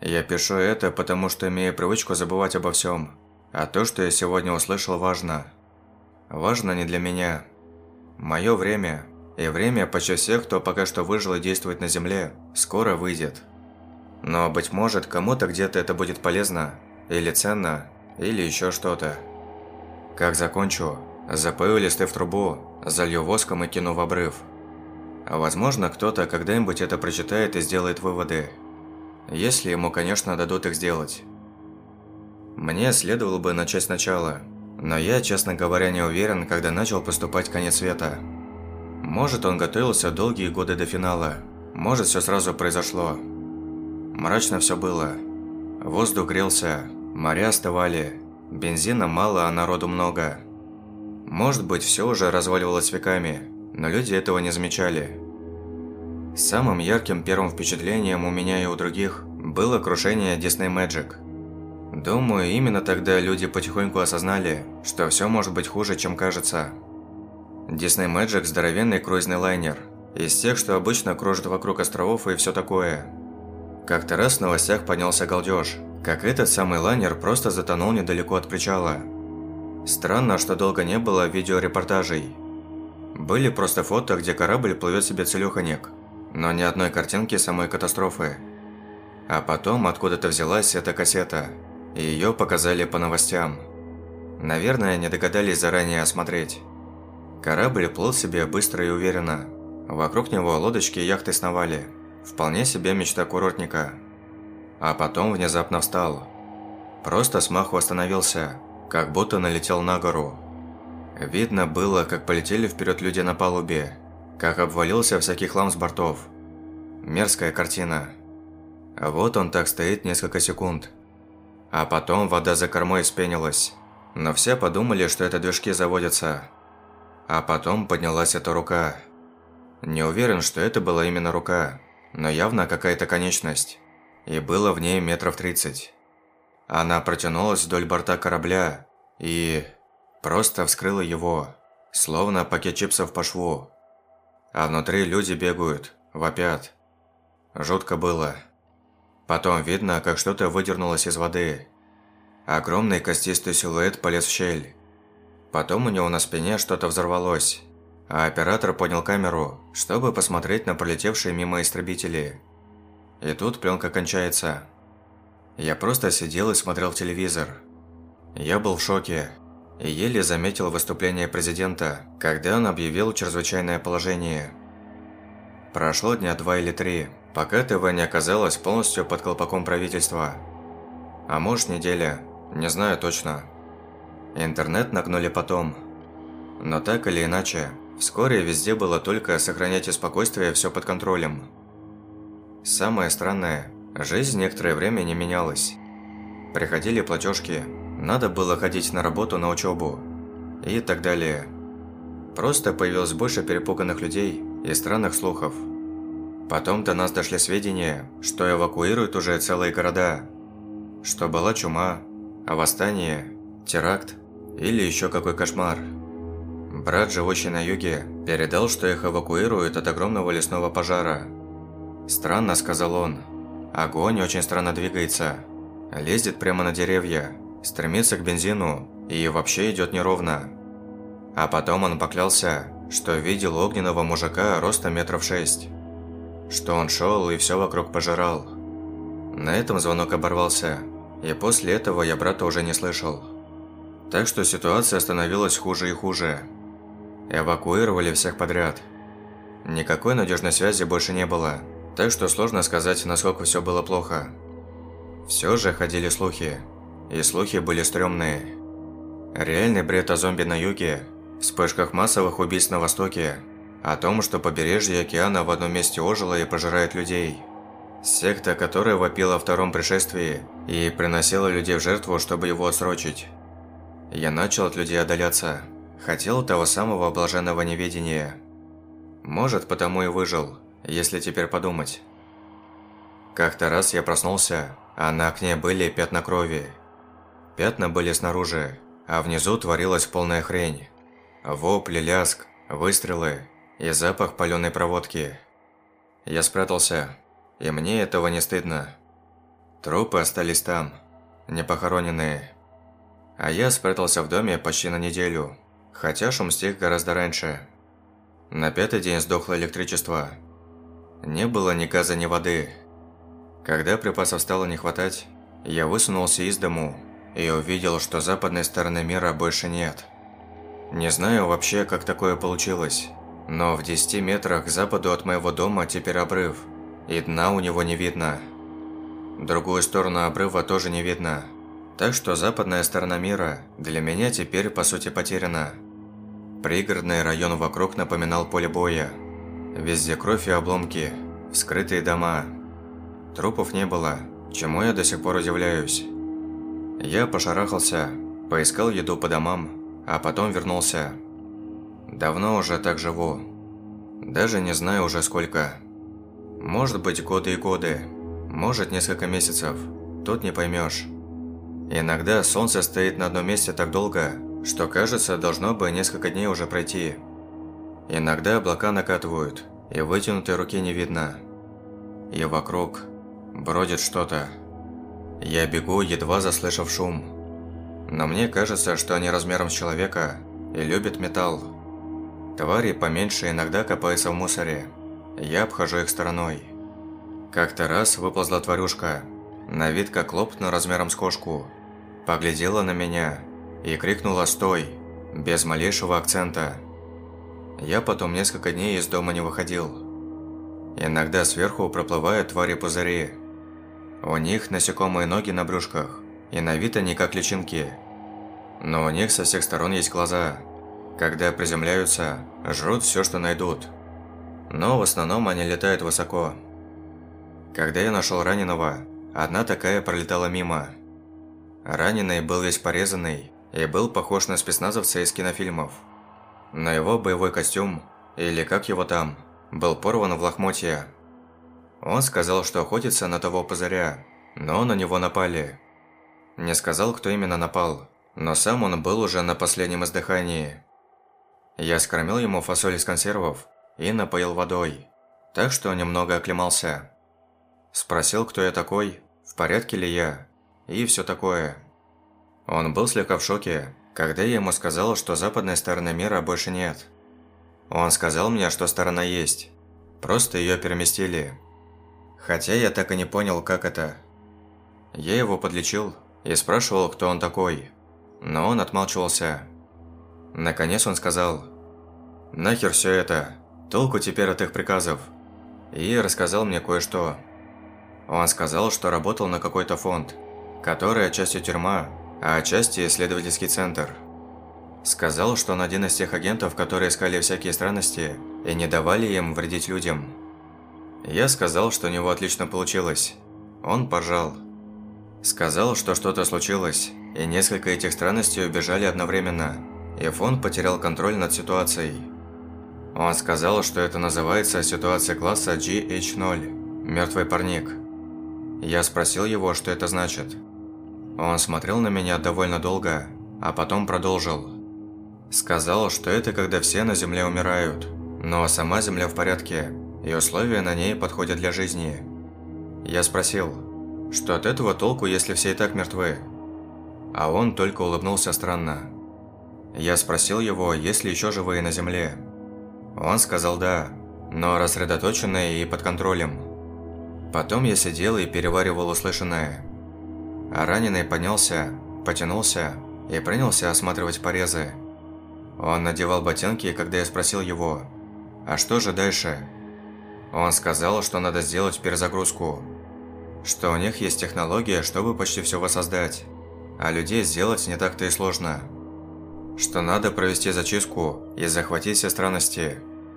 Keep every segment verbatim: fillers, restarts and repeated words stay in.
Я пишу это, потому что имею привычку забывать обо всем. А то, что я сегодня услышал, важно. Важно не для меня. Мое время, и время почти всех, кто пока что выжил и действует на Земле, скоро выйдет. Но, быть может, кому-то где-то это будет полезно, или ценно, или еще что-то. Как закончу, запою листы в трубу, залью воском и кину в обрыв. Возможно, кто-то когда-нибудь это прочитает и сделает выводы. Если ему, конечно, дадут их сделать. Мне следовало бы начать сначала, но я, честно говоря, не уверен, когда начал поступать конец света. Может, он готовился долгие годы до финала, может, все сразу произошло. Мрачно все было. Воздух грелся, моря остывали, бензина мало, а народу много. Может быть, все уже разваливалось веками, но люди этого не замечали. Самым ярким первым впечатлением у меня и у других было крушение Disney Magic. Думаю, именно тогда люди потихоньку осознали, что все может быть хуже, чем кажется. Disney Magic – здоровенный круизный лайнер, из тех, что обычно кружат вокруг островов и все такое. Как-то раз в новостях поднялся галдеж, как этот самый лайнер просто затонул недалеко от причала. Странно, что долго не было видеорепортажей. Были просто фото, где корабль плывет себе целёхонек, но ни одной картинки самой катастрофы. А потом откуда-то взялась эта кассета, и её показали по новостям. Наверное, не догадались заранее осмотреть. Корабль плыл себе быстро и уверенно. Вокруг него лодочки и яхты сновали. Вполне себе мечта курортника. А потом внезапно встал. Просто смаху остановился, как будто налетел на гору. Видно было, как полетели вперед люди на палубе, как обвалился всякий хлам с бортов. Мерзкая картина. А вот он так стоит несколько секунд. А потом вода за кормой вспенилась. Но все подумали, что это движки заводятся. А потом поднялась эта рука. Не уверен, что это была именно рука, но явно какая-то конечность. И было в ней метров тридцать. Она протянулась вдоль борта корабля и... просто вскрыла его, словно пакет чипсов по шву. А внутри люди бегают, вопят. Жутко было. Потом видно, как что-то выдернулось из воды. Огромный костистый силуэт полез в щель. Потом у него на спине что-то взорвалось, а оператор поднял камеру, чтобы посмотреть на пролетевшие мимо истребители. И тут пленка кончается. Я просто сидел и смотрел телевизор. Я был в шоке и еле заметил выступление президента, когда он объявил чрезвычайное положение. Прошло дня два или три, пока ТВ не оказалось полностью под колпаком правительства. А может, неделя, не знаю точно. Интернет нагнули потом. Но так или иначе, вскоре везде было только «сохраняйте спокойствие, все под контролем». Самое странное, жизнь некоторое время не менялась. Приходили платежки, надо было ходить на работу, на учебу и так далее. Просто появилось больше перепуганных людей и странных слухов. Потом до нас дошли сведения, что эвакуируют уже целые города, что была чума, а восстание, теракт или еще какой кошмар. Брат, живущий на юге, передал, что их эвакуируют от огромного лесного пожара. «Странно», – сказал он. «Огонь очень странно двигается, лезет прямо на деревья, стремится к бензину и вообще идет неровно». А потом он поклялся, что видел огненного мужика ростом метров шесть, что он шел и все вокруг пожирал. На этом звонок оборвался, и после этого я брата уже не слышал. Так что ситуация становилась хуже и хуже. Эвакуировали всех подряд. Никакой надежной связи больше не было, так что сложно сказать, насколько все было плохо. Все же ходили слухи, и слухи были стрёмные. Реальный бред о зомби на юге, вспышках массовых убийств на востоке, о том, что побережье океана в одном месте ожило и пожирает людей. Секта, которая вопила о втором пришествии и приносила людей в жертву, чтобы его отсрочить. Я начал от людей отдаляться, хотел того самого блаженного неведения. Может, потому и выжил, если теперь подумать. Как-то раз я проснулся, а на окне были пятна крови. Пятна были снаружи, а внизу творилась полная хрень. Вопли, лязг, выстрелы и запах паленой проводки. Я спрятался, и мне этого не стыдно. Трупы остались там, непохороненные. А я спрятался в доме почти на неделю, хотя шум стих гораздо раньше. На пятый день сдохло электричество. Не было ни газа, ни воды. Когда припасов стало не хватать, я высунулся из дому и увидел, что западной стороны мира больше нет. Не знаю вообще, как такое получилось, но в десяти метрах к западу от моего дома теперь обрыв, и дна у него не видно. Другую сторону обрыва тоже не видно, так что западная сторона мира для меня теперь по сути потеряна. Пригородный район вокруг напоминал поле боя. Везде кровь и обломки, вскрытые дома. Трупов не было, чему я до сих пор удивляюсь. Я пошарахался, поискал еду по домам, а потом вернулся. Давно уже так живу. Даже не знаю уже сколько. Может быть, годы и годы. Может, несколько месяцев. Тут не поймешь. Иногда солнце стоит на одном месте так долго, что кажется, должно бы несколько дней уже пройти. Иногда облака накатывают, и вытянутой руки не видно. И вокруг бродит что-то. Я бегу, едва заслышав шум. Но мне кажется, что они размером с человека и любят металл. Твари поменьше иногда копаются в мусоре. Я обхожу их стороной. Как-то раз выползла тварюшка, на вид как лоб, но размером с кошку. Поглядела на меня и крикнула «Стой!» без малейшего акцента. Я потом несколько дней из дома не выходил. Иногда сверху проплывают твари-пузыри. У них насекомые ноги на брюшках, и на вид они как личинки. Но у них со всех сторон есть глаза. Когда приземляются, жрут все, что найдут. Но в основном они летают высоко. Когда я нашел раненого, одна такая пролетала мимо. Раненый был весь порезанный и был похож на спецназовца из кинофильмов. Но его боевой костюм, или как его там, был порван в лохмотья. Он сказал, что охотится на того пузыря, но на него напали. Не сказал, кто именно напал, но сам он был уже на последнем издыхании. Я скормил ему фасоль из консервов и напоил водой, так что немного оклемался. Спросил, кто я такой, в порядке ли я, и все такое. Он был слегка в шоке, когда я ему сказал, что западной стороны мира больше нет. Он сказал мне, что сторона есть, просто ее переместили. Хотя я так и не понял, как это. Я его подлечил и спрашивал, кто он такой, но он отмалчивался. Наконец он сказал: «Нахер все это, толку теперь от их приказов», и рассказал мне кое-что. Он сказал, что работал на какой-то фонд, который отчасти тюрьма, а отчасти исследовательский центр. Сказал, что он один из тех агентов, которые искали всякие странности и не давали им вредить людям. Я сказал, что у него отлично получилось. Он поржал. Сказал, что что-то случилось, и несколько этих странностей убежали одновременно, и фонд потерял контроль над ситуацией. Он сказал, что это называется ситуация класса джи эйч ноль – мертвый парник. Я спросил его, что это значит. Он смотрел на меня довольно долго, а потом продолжил. Сказал, что это когда все на Земле умирают, но сама Земля в порядке, и условия на ней подходят для жизни. Я спросил, что от этого толку, если все и так мертвы? А он только улыбнулся странно. Я спросил его, есть ли еще живые на Земле. Он сказал да, но рассредоточенные и под контролем. Потом я сидел и переваривал услышанное. А раненый поднялся, потянулся и принялся осматривать порезы. Он надевал ботинки, когда я спросил его, а что же дальше? Он сказал, что надо сделать перезагрузку, что у них есть технология, чтобы почти все воссоздать, а людей сделать не так-то и сложно. Что надо провести зачистку и захватить все странности.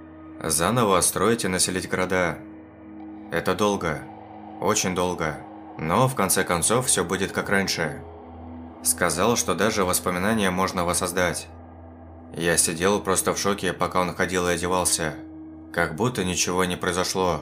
Заново строить и населить города. Это долго, очень долго, но в конце концов все будет как раньше. Сказал, что даже воспоминания можно воссоздать. Я сидел просто в шоке, пока он ходил и одевался, как будто ничего не произошло.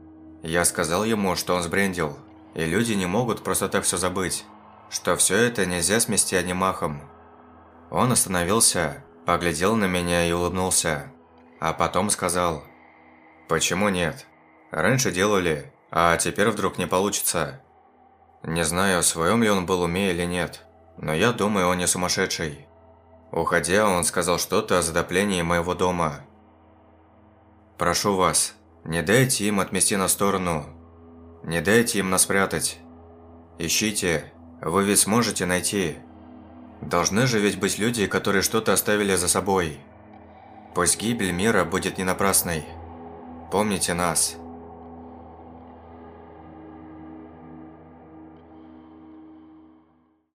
Я сказал ему, что он сбрендил, и люди не могут просто так все забыть, что все это нельзя смести одним махом. Он остановился, поглядел на меня и улыбнулся, а потом сказал: «Почему нет? Раньше делали, а теперь вдруг не получится». Не знаю, в своем ли он был уме или нет, но я думаю, он не сумасшедший. Уходя, он сказал что-то о затоплении моего дома. Прошу вас, не дайте им отмести на сторону. Не дайте им нас спрятать. Ищите, вы ведь сможете найти. Должны же ведь быть люди, которые что-то оставили за собой. Пусть гибель мира будет не напрасной. Помните нас.